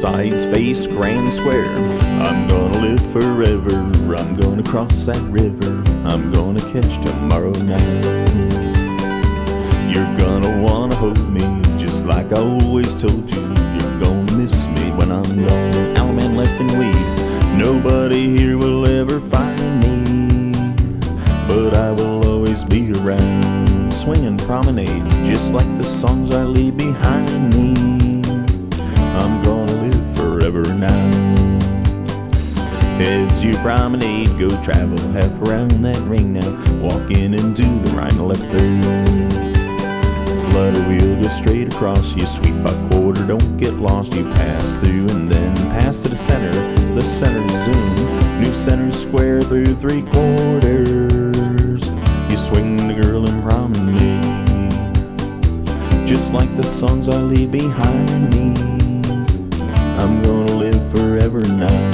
sides face Grand Square. I'm gonna live forever, I'm gonna cross that river, I'm gonna catch tomorrow night. You're gonna wanna hold me, just like I always told you. You're gonna miss me when I'm gone. Allemande left and weed, nobody here will ever find me, but I will always be around. Swinging promenade, just like the songs I leave behind me. I'm gonna live forever now. Heads you promenade, go travel half around that ring now. Walking into the right and left third. Flutter wheel, go straight across. You sweep by quarter, don't get lost. You pass through and then pass to the center. The center zoom, new center square through 3/4. You swing the girl and promenade, just like the songs I leave behind me. I'm gonna live forever now.